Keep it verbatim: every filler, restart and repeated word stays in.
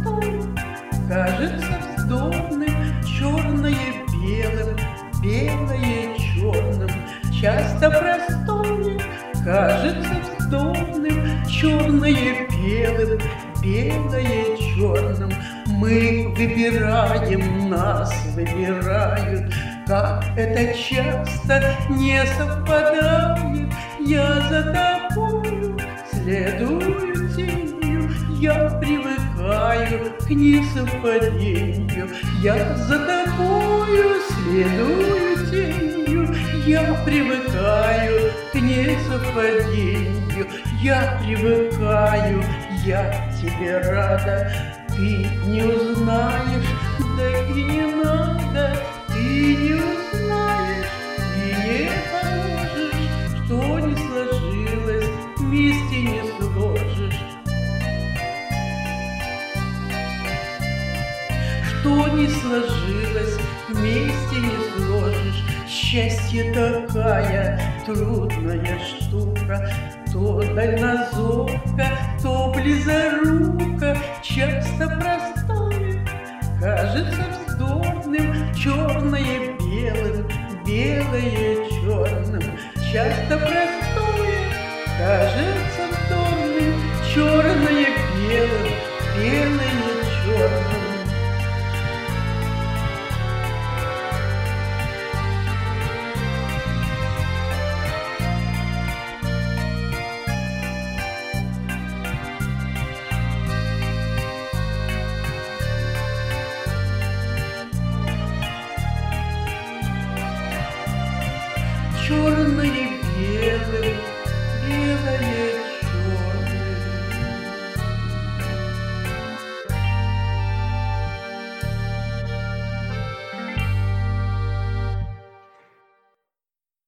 простое кажется вздорным, черное белым, белое черным. Часто простое кажется вздорным, черное белым, белое черным. Мы выбираем, нас выбирают, как это часто не совпадает. Я за тобою следую тенью, я привыкаю к несовпадению. Я за тобою следую тенью, я привыкаю к несовпадению. Я привыкаю, я тебе рада, ты не узнаешь, да и не надо. Ты не узнаешь и не поможешь, что не сложилось, вместе не сложишь. Что не сложилось, вместе не сложишь. Счастье такая трудная штука, то дальнозорка, то близорука. Часто простое кажется вздорным, черное белым, белое черным. Часто простое кажется вздорным, черное белым, белое черным. Черное белым, белое